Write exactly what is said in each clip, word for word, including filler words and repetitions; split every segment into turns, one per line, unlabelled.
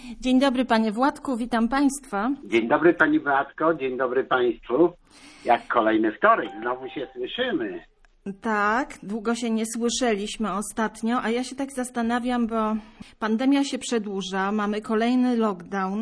Dzień dobry panie Władku, witam państwa.
Dzień dobry pani Beatko, dzień dobry państwu. Jak kolejny wtorek, znowu się słyszymy.
Tak, długo się nie słyszeliśmy ostatnio, a ja się tak zastanawiam, bo pandemia się przedłuża, mamy kolejny lockdown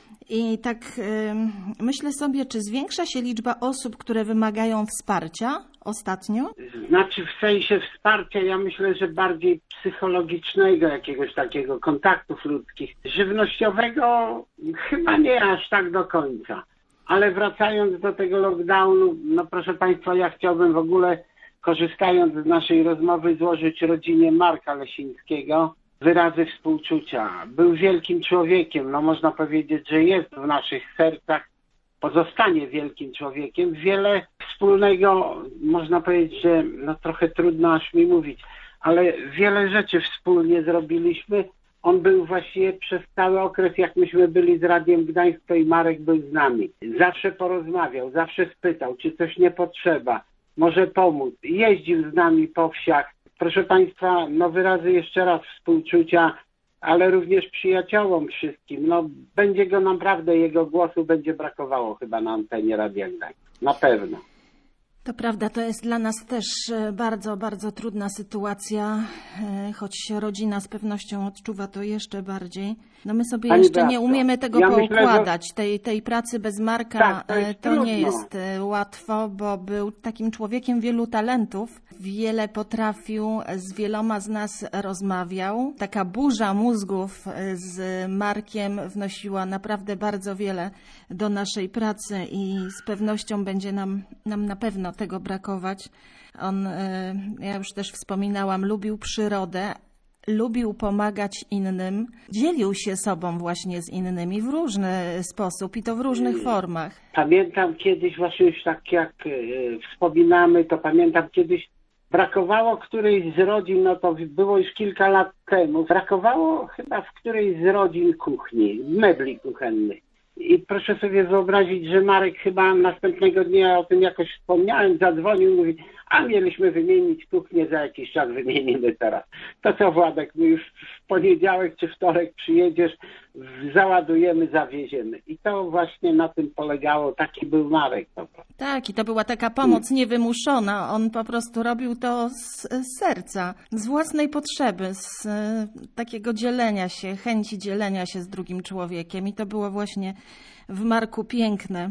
i tak yy, myślę sobie, czy zwiększa się liczba osób, które wymagają wsparcia ostatnio?
Znaczy w sensie wsparcia, ja myślę, że bardziej psychologicznego, jakiegoś takiego kontaktów ludzkich. Żywnościowego chyba nie aż tak do końca. Ale wracając do tego lockdownu, no proszę państwa, ja chciałbym w ogóle, korzystając z naszej rozmowy, złożyć rodzinie Marka Lesińskiego wyrazy współczucia. Był wielkim człowiekiem, no można powiedzieć, że jest w naszych sercach, pozostanie wielkim człowiekiem. Wiele wspólnego, można powiedzieć, że no trochę trudno aż mi mówić, ale wiele rzeczy wspólnie zrobiliśmy. On był właściwie przez cały okres, jak myśmy byli z Radiem Gdańsk, to i Marek był z nami. Zawsze porozmawiał, zawsze spytał, czy coś nie potrzeba, może pomóc. Jeździł z nami po wsiach. Proszę państwa, no wyrazy jeszcze raz współczucia, ale również przyjaciołom wszystkim. No będzie go naprawdę, jego głosu będzie brakowało chyba na antenie Radia Gdańsk. Na pewno.
To prawda, to jest dla nas też bardzo, bardzo trudna sytuacja, choć rodzina z pewnością odczuwa to jeszcze bardziej. No my sobie
Pani
jeszcze
Beatko,
nie umiemy tego
ja
poukładać.
myślę, że...
tej, tej pracy bez Marka
tak, to, jest
to nie jest łatwo, bo był takim człowiekiem wielu talentów. Wiele potrafił, z wieloma z nas rozmawiał. Taka burza mózgów z Markiem wnosiła naprawdę bardzo wiele do naszej pracy i z pewnością będzie nam, nam na pewno tego brakować. On, ja już też wspominałam, lubił przyrodę, lubił pomagać innym, dzielił się sobą właśnie z innymi w różny sposób i to w różnych formach.
Pamiętam kiedyś, właśnie już tak jak yy, wspominamy, to pamiętam kiedyś brakowało którejś z rodzin, no to było już kilka lat temu, brakowało chyba w którejś z rodzin kuchni, mebli kuchennych. I proszę sobie wyobrazić, że Marek chyba następnego dnia, o tym jakoś wspomniałem, zadzwonił, mówi, a mieliśmy wymienić kuchnię, za jakiś czas wymienimy teraz. To co, Władek, my już w poniedziałek czy wtorek przyjedziesz, załadujemy, zawieziemy. I to właśnie na tym polegało, taki był Marek.
Tak, i to była taka pomoc niewymuszona. On po prostu robił to z, z serca, z własnej potrzeby, z takiego dzielenia się, chęci dzielenia się z drugim człowiekiem. I to było właśnie w Marku piękne.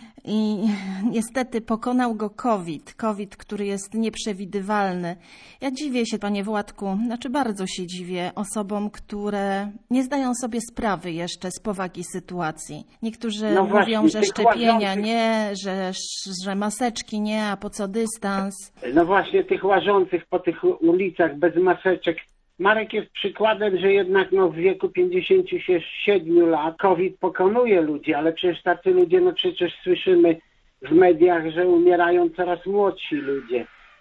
I niestety pokonał go COVID, COVID, który jest nieprzewidywalny. Ja dziwię się, panie Władku, znaczy bardzo się dziwię osobom, które nie zdają sobie sprawy jeszcze z powagi sytuacji. Niektórzy
no
mówią,
właśnie,
że szczepienia
łażących...
nie, że, że maseczki nie, a po co dystans.
No właśnie tych łażących po tych ulicach bez maseczek. Marek jest przykładem, że jednak no, w wieku pięćdziesięciu siedmiu lat COVID pokonuje ludzi, ale przecież tacy ludzie, no przecież słyszymy w mediach, że umierają coraz młodsi ludzie.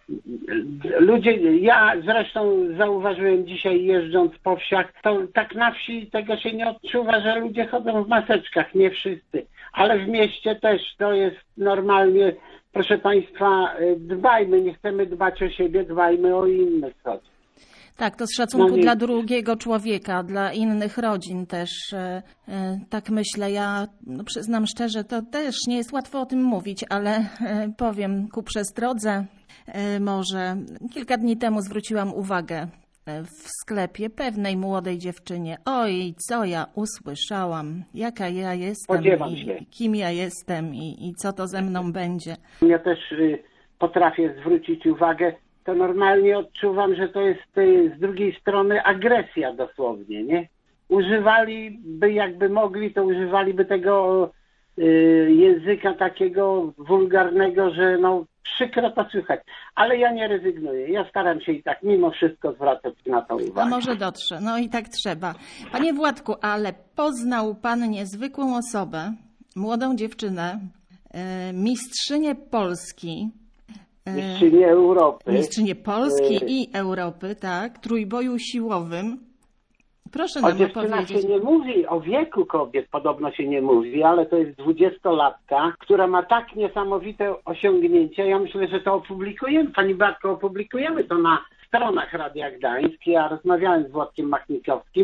Ludzie, ja zresztą zauważyłem dzisiaj jeżdżąc po wsiach, to tak na wsi tego się nie odczuwa, że ludzie chodzą w maseczkach, nie wszyscy. Ale w mieście też to jest normalnie, proszę państwa, dbajmy, nie chcemy dbać o siebie, dbajmy o innych choć.
Tak, to z szacunku
no nie...
dla drugiego człowieka, dla innych rodzin też, e, e, tak myślę. Ja no, przyznam szczerze, to też nie jest łatwo o tym mówić, ale e, powiem ku przestrodze e, może. Kilka dni temu zwróciłam uwagę w sklepie pewnej młodej dziewczynie. Oj, co ja usłyszałam, jaka ja jestem, i, kim ja jestem i, i co to ze mną będzie.
Ja też y, potrafię zwrócić uwagę. To normalnie odczuwam, że to jest z drugiej strony agresja dosłownie, nie? Używaliby, jakby mogli, to używaliby tego y, języka takiego wulgarnego, że no przykro to słychać. Ale ja nie rezygnuję. Ja staram się i tak mimo wszystko zwracać na to uwagę.
A może dotrze. No i tak trzeba. Panie Władku, ale poznał pan niezwykłą osobę, młodą dziewczynę, y, mistrzynię Polski,
Mistrzynię Europy.
Mistrzynię Polski yy. i Europy, tak, trójboju siłowym. Proszę nam opowiedzieć. O dziewczynach
się nie mówi, o wieku kobiet podobno się nie mówi, ale to jest dwudziestolatka, która ma tak niesamowite osiągnięcia. Ja myślę, że to opublikujemy, pani Beatko, opublikujemy to na stronach Radia Gdańsk. Ja rozmawiałem z Władkiem Machnikowskim.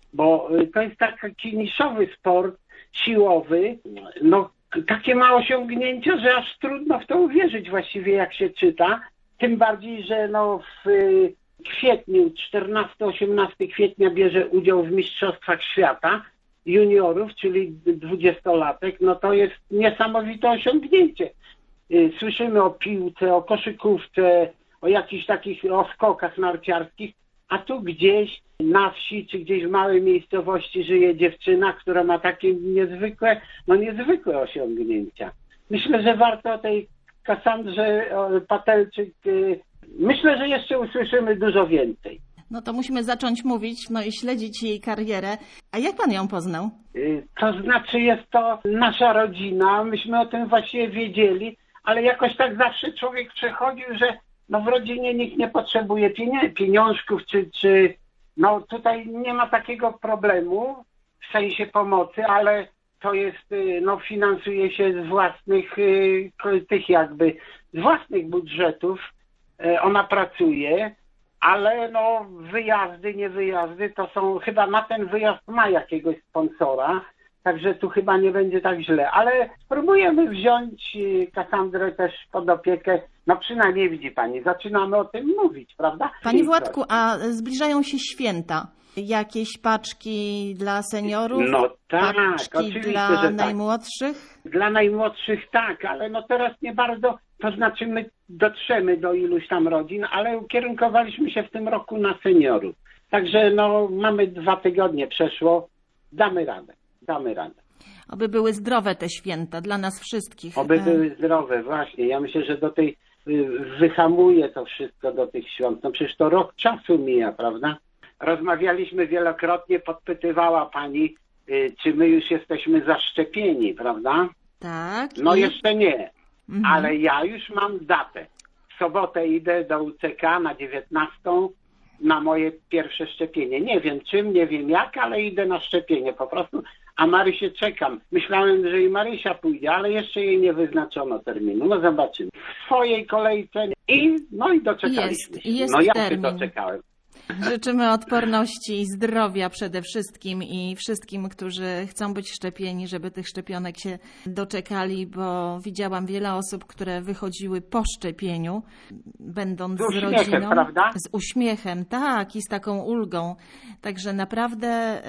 bo to jest taki niszowy sport siłowy, no takie ma osiągnięcia, że aż trudno w to uwierzyć właściwie, jak się czyta. Tym bardziej, że no w kwietniu, czternastego osiemnastego kwietnia bierze udział w Mistrzostwach Świata juniorów, czyli dwudziestolatek, no to jest niesamowite osiągnięcie. Słyszymy o piłce, o koszykówce, o jakichś takich o skokach narciarskich, a tu gdzieś na wsi, czy gdzieś w małej miejscowości żyje dziewczyna, która ma takie niezwykłe, no niezwykłe osiągnięcia. Myślę, że warto o tej Kasandrze Patelczyk, myślę, że jeszcze usłyszymy dużo więcej.
No to musimy zacząć mówić, no i śledzić jej karierę. A jak pan ją poznał?
To znaczy jest to nasza rodzina, myśmy o tym właściwie wiedzieli, ale jakoś tak zawsze człowiek przechodził, że no w rodzinie nikt nie potrzebuje pieniążków, czy, czy no tutaj nie ma takiego problemu w sensie pomocy, ale to jest, no finansuje się z własnych, tych jakby, z własnych budżetów, ona pracuje, ale no wyjazdy, nie wyjazdy, to są, chyba na ten wyjazd ma jakiegoś sponsora, także tu chyba nie będzie tak źle, ale spróbujemy wziąć Kasandrę też pod opiekę, no przynajmniej widzi pani, zaczynamy o tym mówić, prawda?
Panie Władku, a zbliżają się święta. Jakieś paczki dla seniorów?
No tak,
paczki
oczywiście,
dla
że tak.
najmłodszych?
Dla najmłodszych tak, ale no teraz nie bardzo, to znaczy my dotrzemy do iluś tam rodzin, ale ukierunkowaliśmy się w tym roku na seniorów. Także no mamy dwa tygodnie przeszło, damy radę, damy radę.
Oby były zdrowe te święta dla nas wszystkich.
Oby były zdrowe, właśnie. Ja myślę, że do tej wyhamuje to wszystko do tych świąt. No przecież to rok czasu mija, prawda? Rozmawialiśmy wielokrotnie, podpytywała pani, czy my już jesteśmy zaszczepieni, prawda?
Tak.
No
i...
jeszcze nie,
mhm.
ale ja już mam datę. W sobotę idę do U C K na dziewiętnastą na moje pierwsze szczepienie. Nie wiem czym, nie wiem jak, ale idę na szczepienie po prostu. A Marysię czekam. Myślałem, że i Marysia pójdzie, ale jeszcze jej nie wyznaczono terminu. No zobaczymy. W swojej kolejce i no i doczekaliśmy
jest,
się.
jest
no ja
termin.
się doczekałem.
Życzymy odporności i zdrowia przede wszystkim i wszystkim, którzy chcą być szczepieni, żeby tych szczepionek się doczekali, bo widziałam wiele osób, które wychodziły po szczepieniu, będąc
z,
z rodziną.
Prawda?
Z uśmiechem, tak, i z taką ulgą. Także naprawdę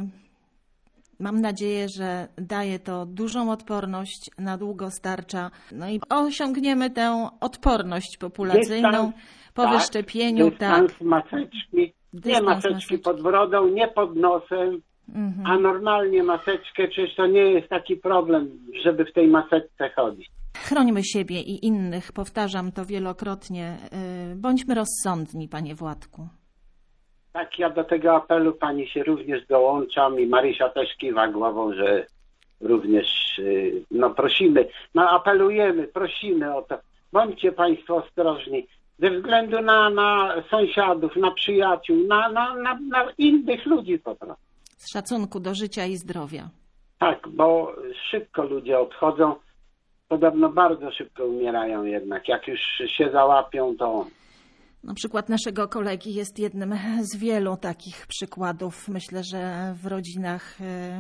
y, mam nadzieję, że daje to dużą odporność, na długo starcza. No i osiągniemy tę odporność populacyjną.
Dystans,
po
tak,
wyszczepieniu,
dystans,
tak.
maseczki,
Dystans,
nie maseczki, maseczki pod brodą, nie pod nosem, mhm. a normalnie maseczkę, przecież to nie jest taki problem, żeby w tej maseczce chodzić.
Chrońmy siebie i innych, powtarzam to wielokrotnie. Bądźmy rozsądni, panie Władku.
Tak, ja do tego apelu pani się również dołączam i Marysia też kiwa głową, że również no prosimy, no apelujemy, prosimy o to. Bądźcie państwo ostrożni. Ze względu na, na sąsiadów, na przyjaciół, na, na, na, na innych ludzi po prostu.
Z szacunku do życia i zdrowia.
Tak, bo szybko ludzie odchodzą. Podobno bardzo szybko umierają jednak. Jak już się załapią, to...
No, przykład naszego kolegi jest jednym z wielu takich przykładów. Myślę, że w rodzinach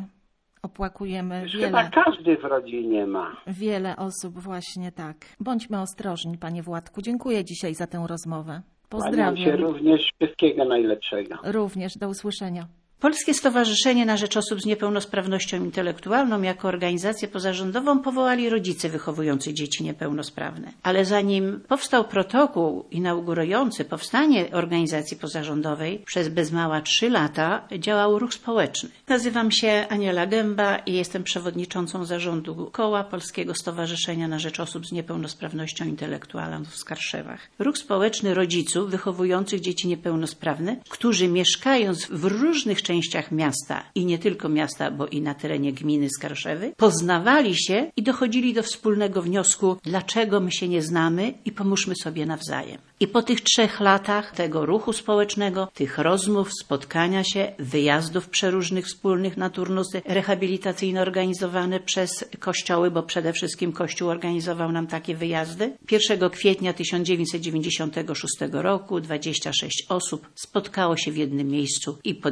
opłakujemy
Już
wiele...
Chyba każdy w rodzinie ma.
Wiele osób właśnie tak. Bądźmy ostrożni, panie Władku. Dziękuję dzisiaj za tę rozmowę. Pozdrawiam.
Kłaniam się również, wszystkiego najlepszego.
Również, do usłyszenia.
Polskie Stowarzyszenie na Rzecz Osób z Niepełnosprawnością Intelektualną jako organizację pozarządową powołali rodzice wychowujący dzieci niepełnosprawne. Ale zanim powstał protokół inaugurujący powstanie organizacji pozarządowej, przez bez mała trzy lata działał ruch społeczny. Nazywam się Aniela Gęba i jestem przewodniczącą zarządu Koła Polskiego Stowarzyszenia na Rzecz Osób z Niepełnosprawnością Intelektualną w Skarszewach. Ruch społeczny rodziców wychowujących dzieci niepełnosprawne, którzy mieszkając w różnych częściach miasta i nie tylko miasta, bo i na terenie gminy Skarszewy, poznawali się i dochodzili do wspólnego wniosku, dlaczego my się nie znamy i pomóżmy sobie nawzajem. I po tych trzech latach tego ruchu społecznego, tych rozmów, spotkania się, wyjazdów przeróżnych wspólnych na turnusy rehabilitacyjne organizowane przez kościoły, bo przede wszystkim Kościół organizował nam takie wyjazdy. pierwszego kwietnia tysiąc dziewięćset dziewięćdziesiątego szóstego roku dwadzieścia sześć osób spotkało się w jednym miejscu i podjęło decyzję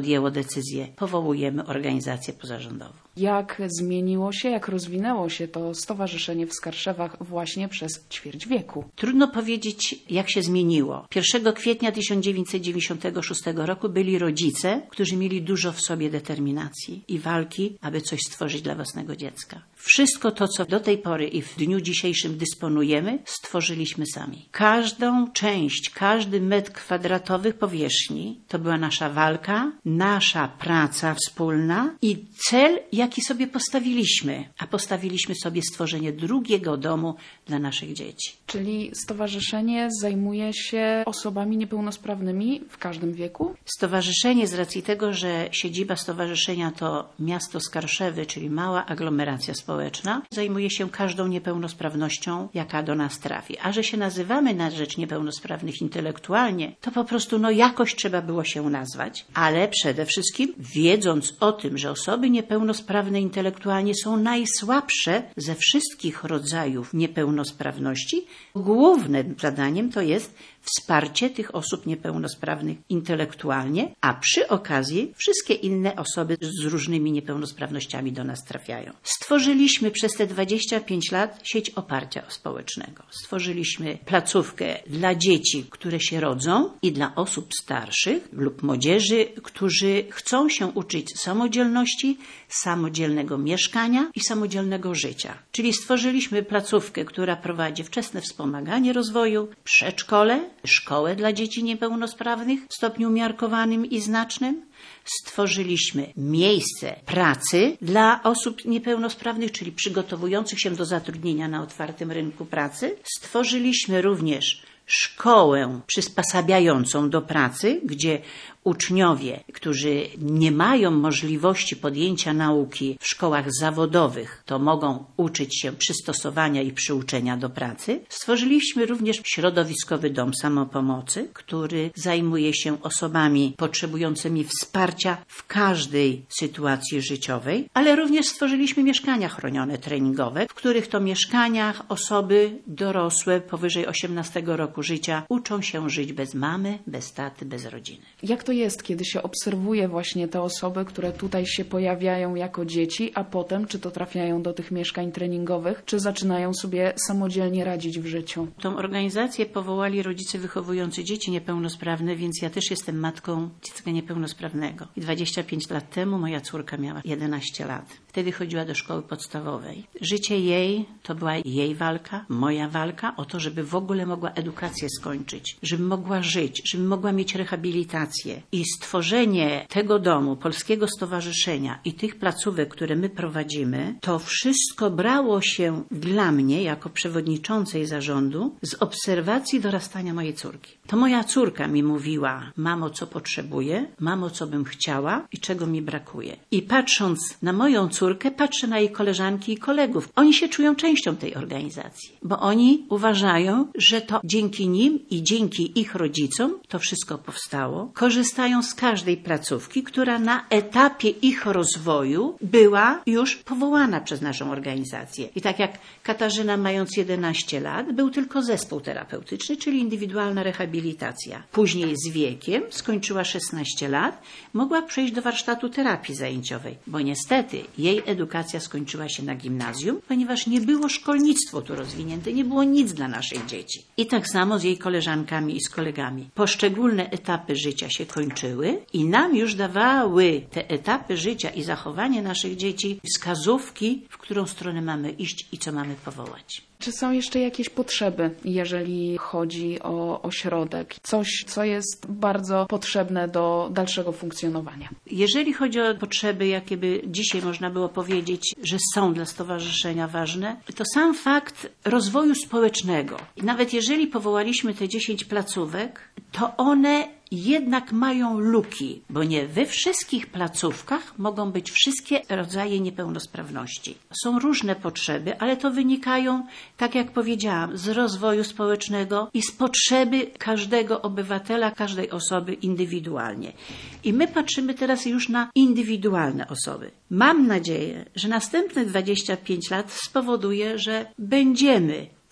decyzję, powołujemy organizację pozarządową.
Jak zmieniło się, jak rozwinęło się to stowarzyszenie w Skarszewach właśnie przez ćwierć wieku?
Trudno powiedzieć, jak się zmieniło. pierwszego kwietnia tysiąc dziewięćset dziewięćdziesiątego szóstego roku byli rodzice, którzy mieli dużo w sobie determinacji i walki, aby coś stworzyć dla własnego dziecka. Wszystko to, co do tej pory i w dniu dzisiejszym dysponujemy, stworzyliśmy sami. Każdą część, każdy metr kwadratowy powierzchni to była nasza walka, nasza praca wspólna i cel, jaki sobie postawiliśmy. A postawiliśmy sobie stworzenie drugiego domu dla naszych dzieci.
Czyli stowarzyszenie zajmuje się osobami niepełnosprawnymi w każdym wieku?
Stowarzyszenie z racji tego, że siedziba stowarzyszenia to miasto Skarszewy, czyli mała aglomeracja społeczna, zajmuje się każdą niepełnosprawnością, jaka do nas trafi. A że się nazywamy na rzecz niepełnosprawnych intelektualnie, to po prostu no jakoś trzeba było się nazwać. Ale przede wszystkim wiedząc o tym, że osoby niepełnosprawne intelektualnie są najsłabsze ze wszystkich rodzajów niepełnosprawności, głównym zadaniem to jest wsparcie tych osób niepełnosprawnych intelektualnie, a przy okazji wszystkie inne osoby z różnymi niepełnosprawnościami do nas trafiają. Stworzyliśmy przez te dwadzieścia pięć lat sieć oparcia społecznego. Stworzyliśmy placówkę dla dzieci, które się rodzą i dla osób starszych lub młodzieży, którzy chcą się uczyć samodzielności, samodzielnego mieszkania i samodzielnego życia. Czyli stworzyliśmy placówkę, która prowadzi wczesne wspomaganie rozwoju, przedszkole, szkołę dla dzieci niepełnosprawnych w stopniu umiarkowanym i znacznym. Stworzyliśmy miejsce pracy dla osób niepełnosprawnych, czyli przygotowujących się do zatrudnienia na otwartym rynku pracy. Stworzyliśmy również szkołę przysposabiającą do pracy, gdzie uczniowie, którzy nie mają możliwości podjęcia nauki w szkołach zawodowych, to mogą uczyć się przystosowania i przyuczenia do pracy. Stworzyliśmy również środowiskowy dom samopomocy, który zajmuje się osobami potrzebującymi wsparcia w każdej sytuacji życiowej, ale również stworzyliśmy mieszkania chronione treningowe, w których to mieszkaniach osoby dorosłe powyżej osiemnastego roku życia uczą się żyć bez mamy, bez taty, bez rodziny.
Jak to jest, kiedy się obserwuje właśnie te osoby, które tutaj się pojawiają jako dzieci, a potem czy to trafiają do tych mieszkań treningowych, czy zaczynają sobie samodzielnie radzić w życiu?
Tą organizację powołali rodzice wychowujący dzieci niepełnosprawne, więc ja też jestem matką dziecka niepełnosprawnego. I dwadzieścia pięć lat temu moja córka miała jedenaście lat. Wtedy chodziła do szkoły podstawowej. Życie jej to była jej walka, moja walka o to, żeby w ogóle mogła edukację skończyć, żeby mogła żyć, żeby mogła mieć rehabilitację. I stworzenie tego domu, Polskiego Stowarzyszenia i tych placówek, które my prowadzimy, to wszystko brało się dla mnie, jako przewodniczącej zarządu, z obserwacji dorastania mojej córki. To moja córka mi mówiła: mamo, co potrzebuję, mamo, co bym chciała i czego mi brakuje. I patrząc na moją córkę, patrzę na jej koleżanki i kolegów. Oni się czują częścią tej organizacji, bo oni uważają, że to dzięki nim i dzięki ich rodzicom to wszystko powstało. Korzystają z każdej placówki, która na etapie ich rozwoju była już powołana przez naszą organizację. I tak jak Katarzyna, mając jedenaście lat, był tylko zespół terapeutyczny, czyli indywidualna rehabilitacja. Później z wiekiem, skończyła szesnaście lat, mogła przejść do warsztatu terapii zajęciowej, bo niestety jej edukacja skończyła się na gimnazjum, ponieważ nie było szkolnictwo tu rozwinięte, nie było nic dla naszych dzieci. I tak samo z jej koleżankami i z kolegami. Poszczególne etapy życia się kończyły i nam już dawały te etapy życia i zachowanie naszych dzieci wskazówki, w którą stronę mamy iść i co mamy powołać.
Czy są jeszcze jakieś potrzeby, jeżeli chodzi o ośrodek? Coś, co jest bardzo potrzebne do dalszego funkcjonowania?
Jeżeli chodzi o potrzeby, jakie by dzisiaj można było powiedzieć, że są dla stowarzyszenia ważne, to sam fakt rozwoju społecznego. I nawet jeżeli powołaliśmy te dziesięć placówek, to one jednak mają luki, bo nie we wszystkich placówkach mogą być wszystkie rodzaje niepełnosprawności. Są różne potrzeby, ale to wynikają, tak jak powiedziałam, z rozwoju społecznego i z potrzeby każdego obywatela, każdej osoby indywidualnie. I my patrzymy teraz już na indywidualne osoby. Mam nadzieję, że następne dwadzieścia pięć lat spowoduje, że będziemy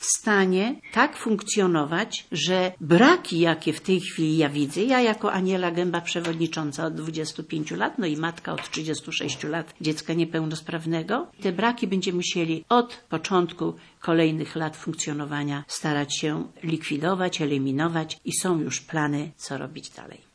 w stanie tak funkcjonować, że braki, jakie w tej chwili ja widzę, ja jako Aniela Gęba, przewodnicząca od dwudziestu pięciu lat, no i matka od trzydziestu sześciu lat dziecka niepełnosprawnego, te braki będziemy musieli od początku kolejnych lat funkcjonowania starać się likwidować, eliminować i są już plany, co robić dalej.